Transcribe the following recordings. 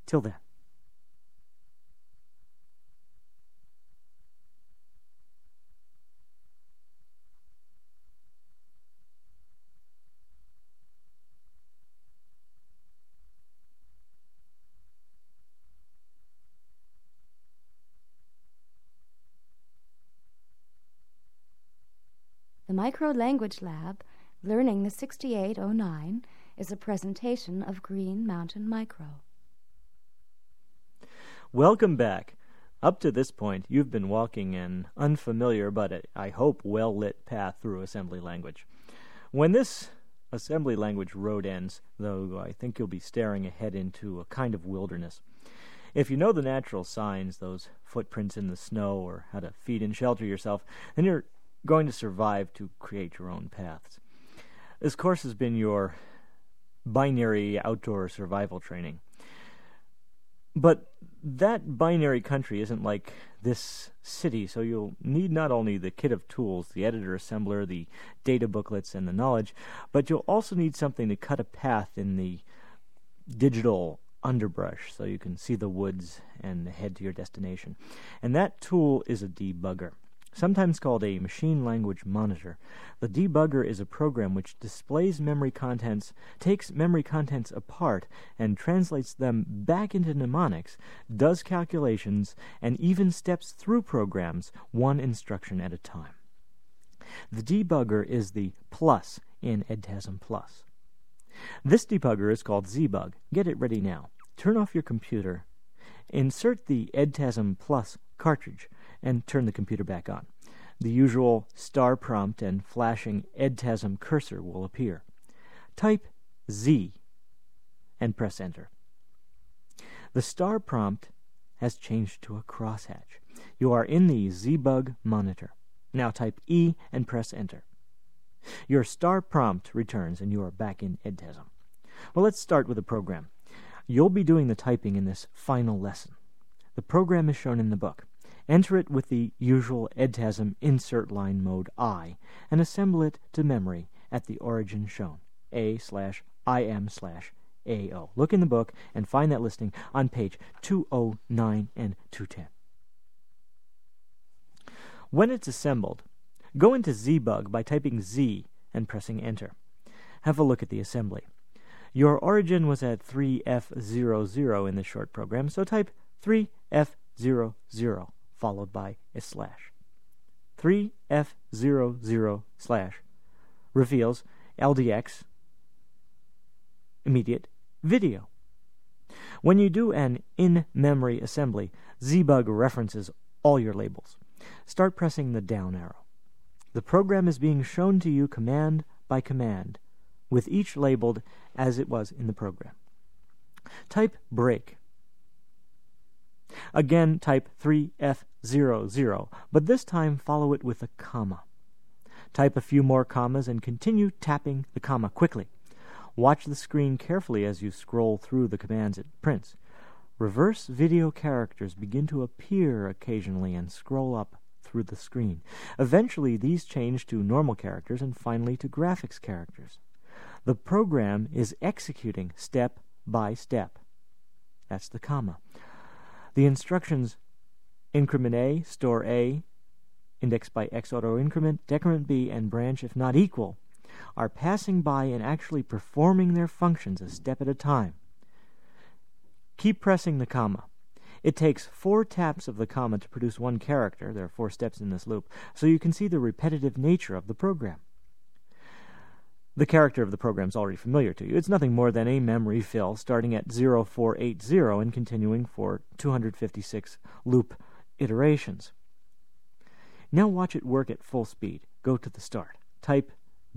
Till then. The Micro Language Lab, Learning the 6809, is a presentation of Green Mountain Micro. Welcome back. Up to this point, you've been walking an unfamiliar but I hope well-lit path through assembly language. When this assembly language road ends, though, I think you'll be staring ahead into a kind of wilderness. If you know the natural signs, those footprints in the snow, or how to feed and shelter yourself, then you're going to survive to create your own paths. This course has been your binary outdoor survival training. But that binary country isn't like this city, so you'll need not only the kit of tools, the editor assembler, the data booklets, and the knowledge, but you'll also need something to cut a path in the digital underbrush so you can see the woods and head to your destination. And that tool is a debugger, sometimes called a machine language monitor. The debugger is a program which displays memory contents, takes memory contents apart, and translates them back into mnemonics, does calculations, and even steps through programs one instruction at a time. The debugger is the plus in EdTasm Plus. This debugger is called ZBug. Get it ready now. Turn off your computer, insert the EdTasm Plus cartridge, and turn the computer back on. The usual star prompt and flashing EdTasm cursor will appear. Type Z and press Enter. The star prompt has changed to a crosshatch. You are in the ZBug monitor. Now type E and press Enter. Your star prompt returns and you are back in EdTasm. Well, let's start with a program. You'll be doing the typing in this final lesson. The program is shown in the book. Enter it with the usual EdTasm insert line mode I, and assemble it to memory at the origin shown, A/IM/AO. Look in the book and find that listing on page 209 and 210. When it's assembled, go into ZBug by typing Z and pressing Enter. Have a look at the assembly. Your origin was at 3F00 in the short program, so type 3F00 followed by a slash. 3F00 slash reveals LDX immediate video. When you do an in-memory assembly, ZBug references all your labels. Start pressing the down arrow. The program is being shown to you command by command, with each labeled as it was in the program. Type break. Again, type 3F00, but this time follow it with a comma. Type a few more commas and continue tapping the comma quickly. Watch the screen carefully as you scroll through the commands it prints. Reverse video characters begin to appear occasionally and scroll up through the screen. Eventually, these change to normal characters and finally to graphics characters. The program is executing step by step. That's the comma. The instructions increment A, store A, index by X auto increment, decrement B, and branch if not equal are passing by and actually performing their functions a step at a time. Keep pressing the comma. It takes 4 taps of the comma to produce one character. There are 4 steps in this loop, so you can see the repetitive nature of the program. The character of the program is already familiar to you. It's nothing more than a memory fill starting at 0480 and continuing for 256 loop iterations. Now watch it work at full speed. Go to the start. Type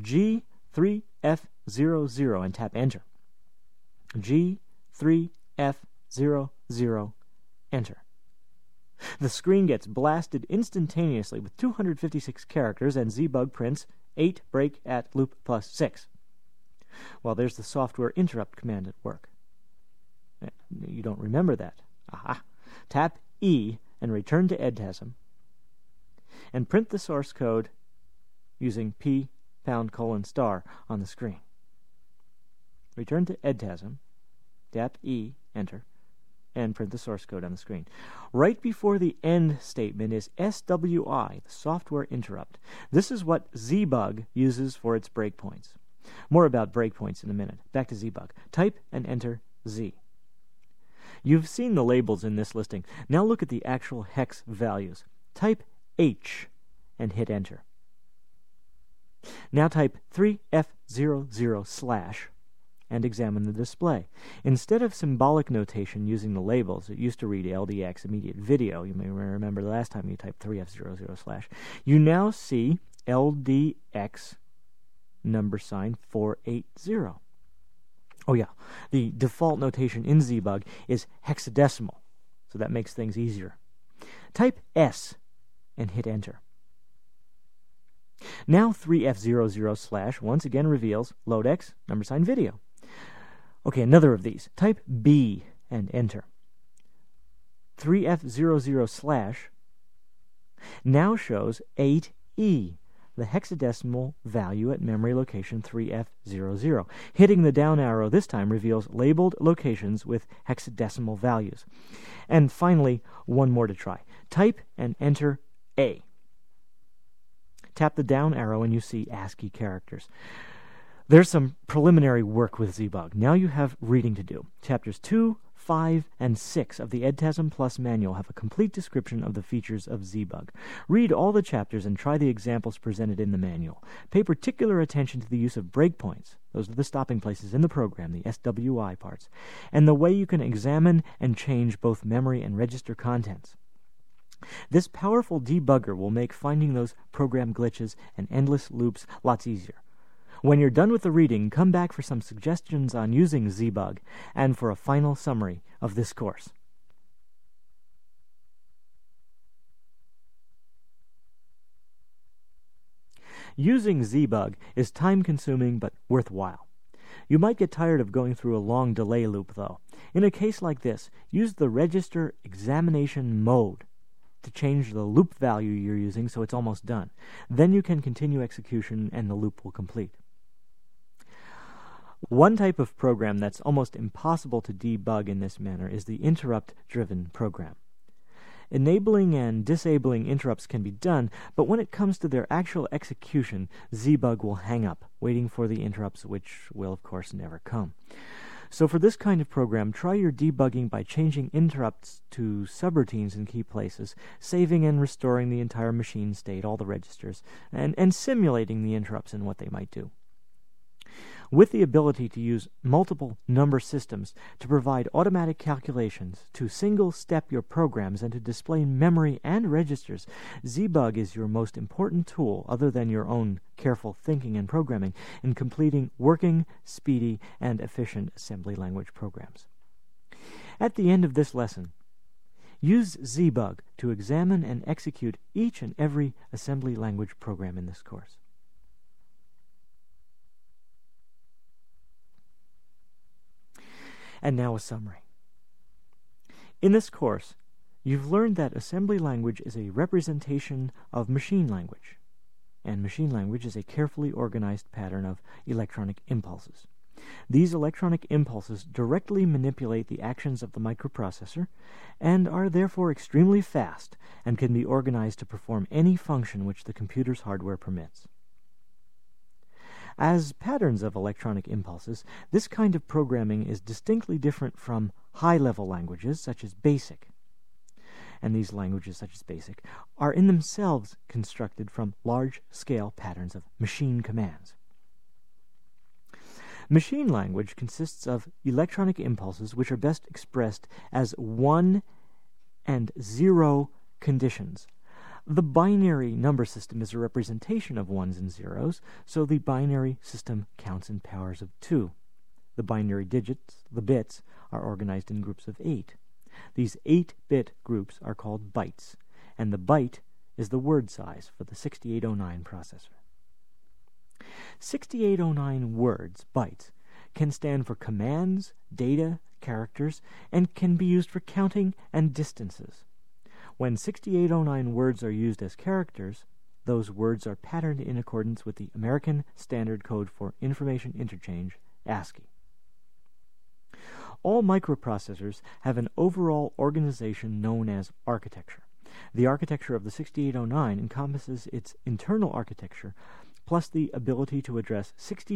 G3F00 and tap Enter. G3F00, Enter. The screen gets blasted instantaneously with 256 characters, and ZBug prints 8 break at loop plus 6. Well, there's the software interrupt command at work. You don't remember that. Aha. Tap E and return to EdTasm and print the source code using P #:* on the screen. Return to EdTasm, tap E, Enter, and print the source code on the screen. Right before the end statement is SWI, the software interrupt. This is what ZBug uses for its breakpoints. More about breakpoints in a minute. Back to ZBug. Type and enter Z. You've seen the labels in this listing. Now look at the actual hex values. Type H and hit enter. Now type 3F00/ and examine the display. Instead of symbolic notation using the labels, it used to read LDX immediate video. You may remember the last time you typed 3F00/. You now see LDX $480. Oh yeah, the default notation in ZBug is hexadecimal, so that makes things easier. Type S and hit enter. Now 3F00/ once again reveals loadx $video. Okay, another of these. Type B and enter. 3F00/ now shows 8E, the hexadecimal value at memory location 3F00. Hitting the down arrow this time reveals labeled locations with hexadecimal values. And finally, one more to try. Type and enter A. Tap the down arrow and you see ASCII characters. There's some preliminary work with ZBug. Now you have reading to do. Chapters 2, 5, and 6 of the EdTasm Plus manual have a complete description of the features of ZBug. Read all the chapters and try the examples presented in the manual. Pay particular attention to the use of breakpoints. Those are the stopping places in the program, the SWI parts, and the way you can examine and change both memory and register contents. This powerful debugger will make finding those program glitches and endless loops lots easier. When you're done with the reading, come back for some suggestions on using ZBug and for a final summary of this course. Using ZBug is time-consuming but worthwhile. You might get tired of going through a long delay loop, though. In a case like this, use the register examination mode to change the loop value you're using so it's almost done. Then you can continue execution and the loop will complete. One type of program that's almost impossible to debug in this manner is the interrupt-driven program. Enabling and disabling interrupts can be done, but when it comes to their actual execution, ZBug will hang up, waiting for the interrupts, which will, of course, never come. So for this kind of program, try your debugging by changing interrupts to subroutines in key places, saving and restoring the entire machine state, all the registers, and simulating the interrupts and what they might do. With the ability to use multiple number systems to provide automatic calculations, to single-step your programs, and to display memory and registers, ZBug is your most important tool, other than your own careful thinking and programming, in completing working, speedy, and efficient assembly language programs. At the end of this lesson, use ZBug to examine and execute each and every assembly language program in this course. And now a summary. In this course, you've learned that assembly language is a representation of machine language, and machine language is a carefully organized pattern of electronic impulses. These electronic impulses directly manipulate the actions of the microprocessor and are therefore extremely fast and can be organized to perform any function which the computer's hardware permits. As patterns of electronic impulses, this kind of programming is distinctly different from high-level languages such as BASIC. And these languages such as BASIC are in themselves constructed from large-scale patterns of machine commands. Machine language consists of electronic impulses which are best expressed as 1 and 0 conditions. The binary number system is a representation of ones and zeros, so the binary system counts in powers of 2. The binary digits, the bits, are organized in groups of 8. These 8-bit groups are called bytes, and the byte is the word size for the 6809 processor. 6809 words, bytes, can stand for commands, data, characters, and can be used for counting and distances. When 6809 words are used as characters, those words are patterned in accordance with the American Standard Code for Information Interchange, ASCII. All microprocessors have an overall organization known as architecture. The architecture of the 6809 encompasses its internal architecture plus the ability to address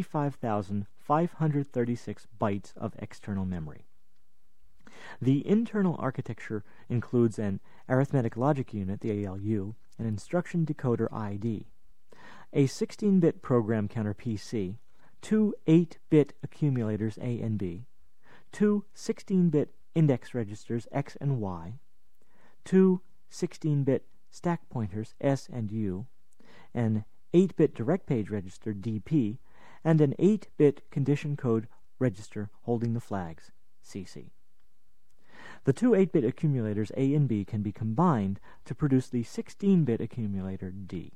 65,536 bytes of external memory. The internal architecture includes an arithmetic logic unit, the ALU, an instruction decoder ID, a 16-bit program counter PC, two 8-bit accumulators A and B, two 16-bit index registers X and Y, two 16-bit stack pointers S and U, an 8-bit direct page register DP, and an 8-bit condition code register holding the flags CC. The two 8-bit accumulators A and B can be combined to produce the 16-bit accumulator D.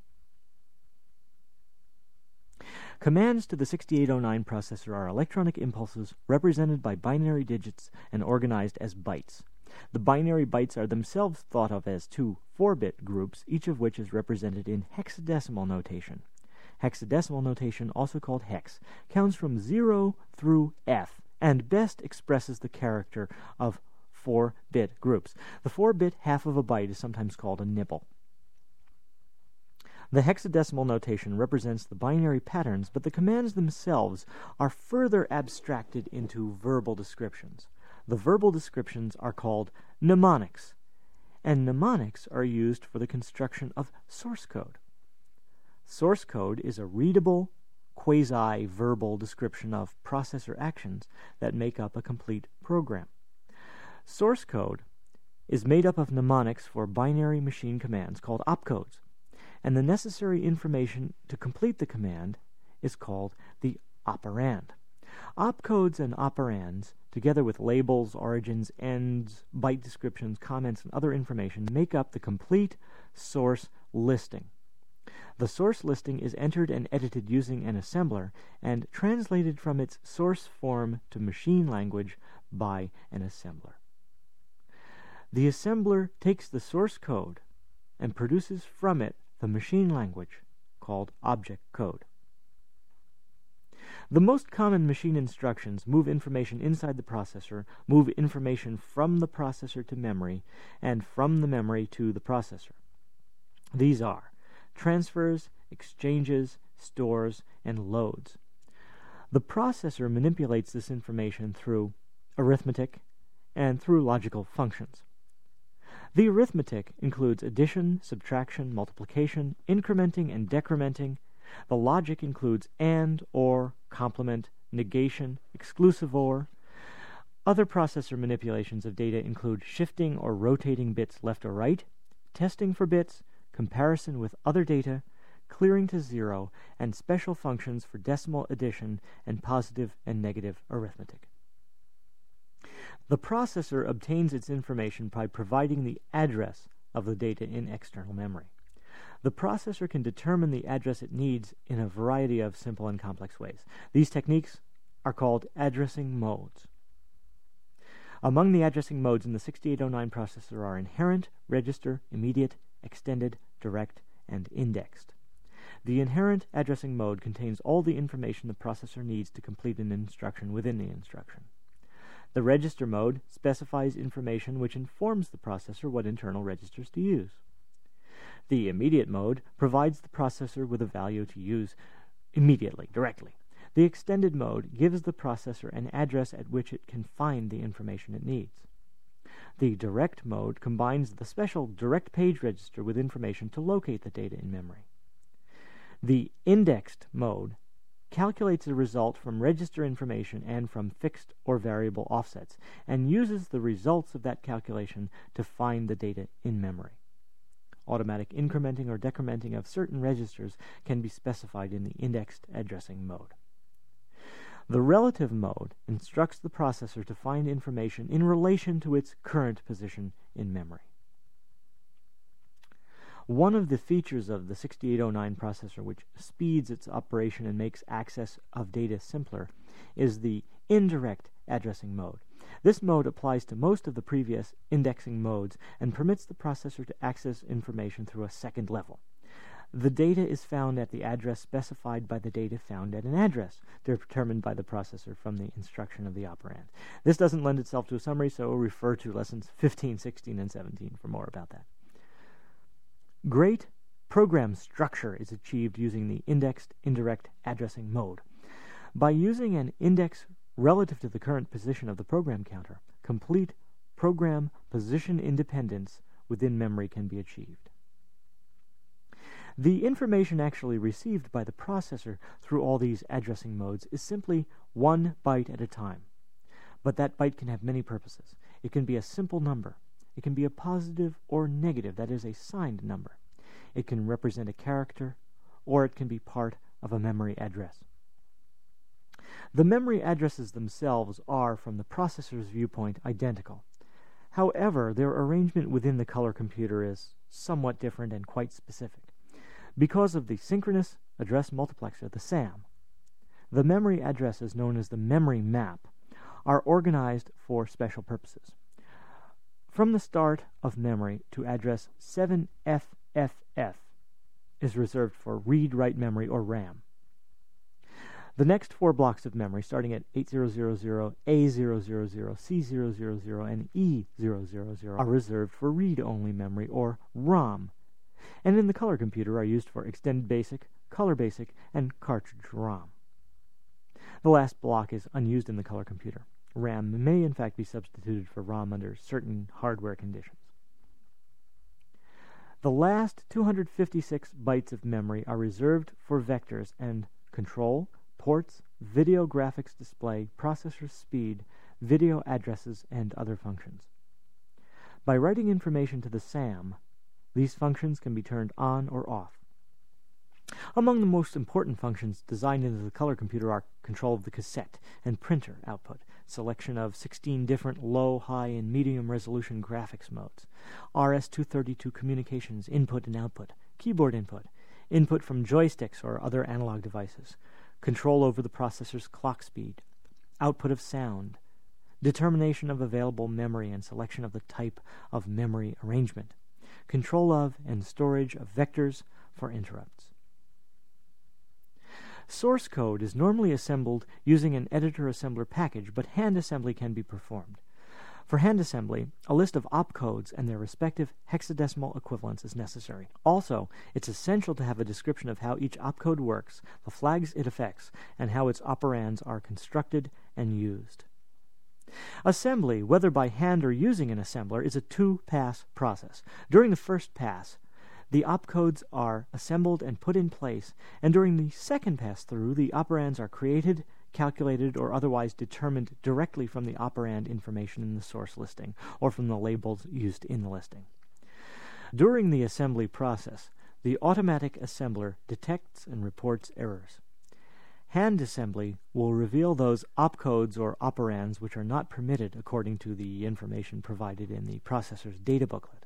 Commands to the 6809 processor are electronic impulses represented by binary digits and organized as bytes. The binary bytes are themselves thought of as two 4-bit groups, each of which is represented in hexadecimal notation. Hexadecimal notation, also called hex, counts from 0 through F and best expresses the character of 4-bit groups. The 4-bit half of a byte is sometimes called a nibble. The hexadecimal notation represents the binary patterns, but the commands themselves are further abstracted into verbal descriptions. The verbal descriptions are called mnemonics, and mnemonics are used for the construction of source code. Source code is a readable, quasi-verbal description of processor actions that make up a complete program. Source code is made up of mnemonics for binary machine commands called opcodes, and the necessary information to complete the command is called the operand. Opcodes and operands, together with labels, origins, ends, byte descriptions, comments, and other information, make up the complete source listing. The source listing is entered and edited using an assembler and translated from its source form to machine language by an assembler. The assembler takes the source code and produces from it the machine language called object code. The most common machine instructions move information inside the processor, move information from the processor to memory, and from the memory to the processor. These are transfers, exchanges, stores, and loads. The processor manipulates this information through arithmetic and through logical functions. The arithmetic includes addition, subtraction, multiplication, incrementing, and decrementing. The logic includes and, or, complement, negation, exclusive or. Other processor manipulations of data include shifting or rotating bits left or right, testing for bits, comparison with other data, clearing to zero, and special functions for decimal addition and positive and negative arithmetic. The processor obtains its information by providing the address of the data in external memory. The processor can determine the address it needs in a variety of simple and complex ways. These techniques are called addressing modes. Among the addressing modes in the 6809 processor are inherent, register, immediate, extended, direct, and indexed. The inherent addressing mode contains all the information the processor needs to complete an instruction within the instruction. The register mode specifies information which informs the processor what internal registers to use. The immediate mode provides the processor with a value to use immediately, directly. The extended mode gives the processor an address at which it can find the information it needs. The direct mode combines the special direct page register with information to locate the data in memory. The indexed mode calculates the result from register information and from fixed or variable offsets, and uses the results of that calculation to find the data in memory. Automatic incrementing or decrementing of certain registers can be specified in the indexed addressing mode. The relative mode instructs the processor to find information in relation to its current position in memory. One of the features of the 6809 processor which speeds its operation and makes access of data simpler is the indirect addressing mode. This mode applies to most of the previous indexing modes and permits the processor to access information through a second level. The data is found at the address specified by the data found at an address, determined by the processor from the instruction of the operand. This doesn't lend itself to a summary, so refer to lessons 15, 16, and 17 for more about that. Great program structure is achieved using the indexed indirect addressing mode. By using an index relative to the current position of the program counter, complete program position independence within memory can be achieved. The information actually received by the processor through all these addressing modes is simply 1 byte at a time. But that byte can have many purposes. It can be a simple number. It can be a positive or negative, that is, a signed number. It can represent a character, or it can be part of a memory address. The memory addresses themselves are, from the processor's viewpoint, identical. However, their arrangement within the color computer is somewhat different and quite specific. Because of the synchronous address multiplexer, the SAM, the memory addresses known as the memory map are organized for special purposes. From the start of memory to address 7FFF is reserved for read-write memory, or RAM. The next 4 blocks of memory, starting at 8000, A000, C000, and E000, are reserved for read-only memory, or ROM, and in the color computer are used for extended basic, color basic, and cartridge ROM. The last block is unused in the color computer. RAM may in fact be substituted for ROM under certain hardware conditions. The last 256 bytes of memory are reserved for vectors and control, ports, video graphics display, processor speed, video addresses, and other functions. By writing information to the SAM, these functions can be turned on or off. Among the most important functions designed into the color computer are control of the cassette and printer output, selection of 16 different low, high, and medium resolution graphics modes, RS-232 communications input and output, keyboard input, input from joysticks or other analog devices, control over the processor's clock speed, output of sound, determination of available memory and selection of the type of memory arrangement, control of and storage of vectors for interrupts. Source code is normally assembled using an editor-assembler package, but hand assembly can be performed. For hand assembly, a list of opcodes and their respective hexadecimal equivalents is necessary. Also, it's essential to have a description of how each opcode works, the flags it affects, and how its operands are constructed and used. Assembly, whether by hand or using an assembler, is a 2-pass process. During the first pass, the opcodes are assembled and put in place, and during the second pass-through, the operands are created, calculated, or otherwise determined directly from the operand information in the source listing, or from the labels used in the listing. During the assembly process, the automatic assembler detects and reports errors. Hand assembly will reveal those opcodes or operands which are not permitted according to the information provided in the processor's data booklet.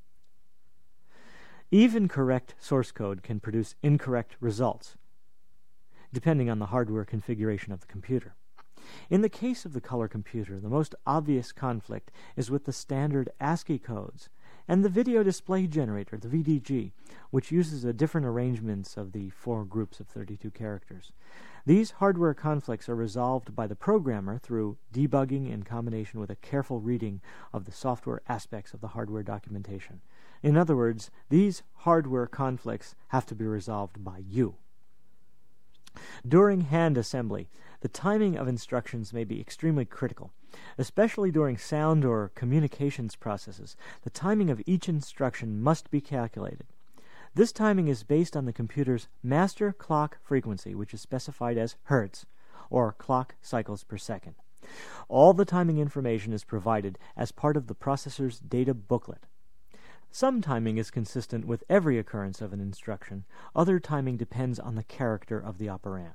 Even correct source code can produce incorrect results, depending on the hardware configuration of the computer. In the case of the color computer, the most obvious conflict is with the standard ASCII codes and the video display generator, the VDG, which uses a different arrangements of the 4 groups of 32 characters. These hardware conflicts are resolved by the programmer through debugging in combination with a careful reading of the software aspects of the hardware documentation. In other words, these hardware conflicts have to be resolved by you. During hand assembly, the timing of instructions may be extremely critical. Especially during sound or communications processes, the timing of each instruction must be calculated. This timing is based on the computer's master clock frequency, which is specified as hertz, or clock cycles per second. All the timing information is provided as part of the processor's data booklet. Some timing is consistent with every occurrence of an instruction. Other timing depends on the character of the operand.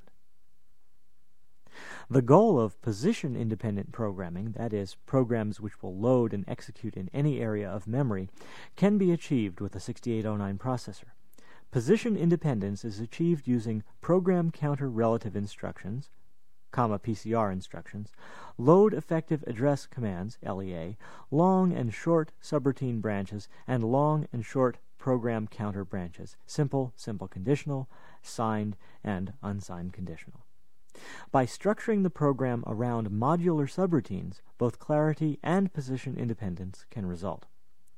The goal of position-independent programming, that is, programs which will load and execute in any area of memory, can be achieved with a 6809 processor. Position independence is achieved using program counter relative instructions, PCR instructions, load effective address commands, LEA, long and short subroutine branches, and long and short program counter branches: simple, simple conditional, signed, and unsigned conditional. By structuring the program around modular subroutines, both clarity and position independence can result.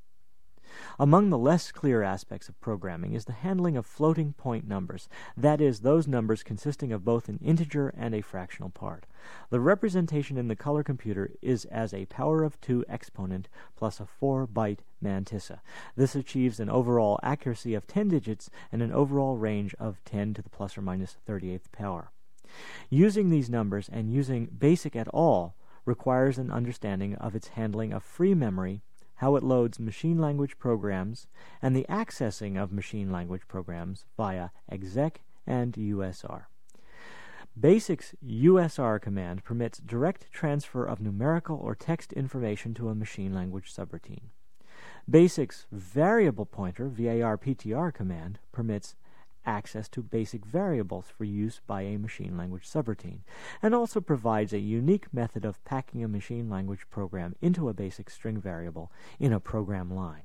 Among the less clear aspects of programming is the handling of floating point numbers, that is, those numbers consisting of both an integer and a fractional part. The representation in the color computer is as a power of 2 exponent plus a 4-byte mantissa. This achieves an overall accuracy of 10 digits and an overall range of 10 to the plus or minus 38th power. Using these numbers and using BASIC at all requires an understanding of its handling of free memory, how it loads machine language programs, and the accessing of machine language programs via exec and USR. BASIC's USR command permits direct transfer of numerical or text information to a machine language subroutine. BASIC's variable pointer VARPTR command permits access to basic variables for use by a machine language subroutine, and also provides a unique method of packing a machine language program into a basic string variable in a program line.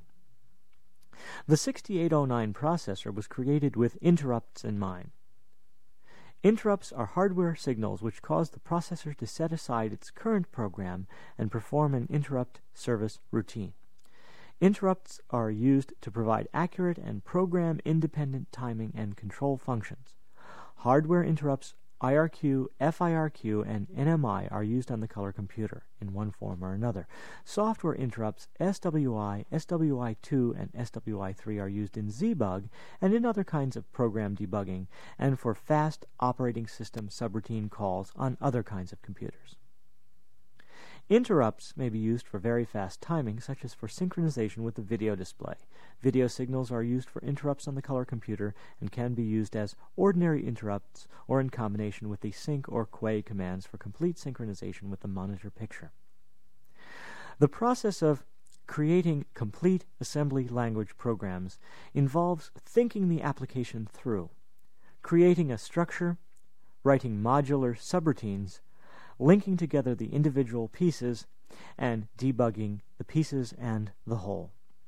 The 6809 processor was created with interrupts in mind. Interrupts are hardware signals which cause the processor to set aside its current program and perform an interrupt service routine. Interrupts are used to provide accurate and program-independent timing and control functions. Hardware interrupts IRQ, FIRQ, and NMI are used on the color computer in one form or another. Software interrupts SWI, SWI2, and SWI3 are used in ZBug and in other kinds of program debugging and for fast operating system subroutine calls on other kinds of computers. Interrupts may be used for very fast timing, such as for synchronization with the video display. Video signals are used for interrupts on the color computer and can be used as ordinary interrupts or in combination with the sync or quay commands for complete synchronization with the monitor picture. The process of creating complete assembly language programs involves thinking the application through, creating a structure, writing modular subroutines, linking together the individual pieces, and debugging the pieces and the whole.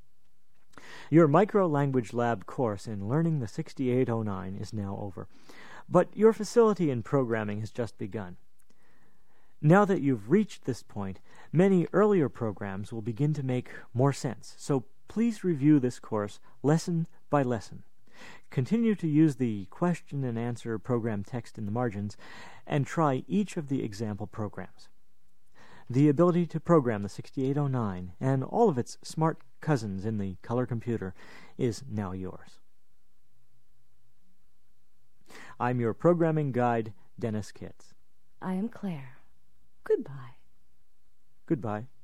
Your Micro Language Lab course in Learning the 6809 is now over, but your facility in programming has just begun. Now that you've reached this point, many earlier programs will begin to make more sense, so please review this course lesson by lesson. Continue to use the question and answer program text in the margins and try each of the example programs. The ability to program the 6809 and all of its smart cousins in the color computer is now yours. I'm your programming guide, Dennis Kitts. I am Claire. Goodbye. Goodbye.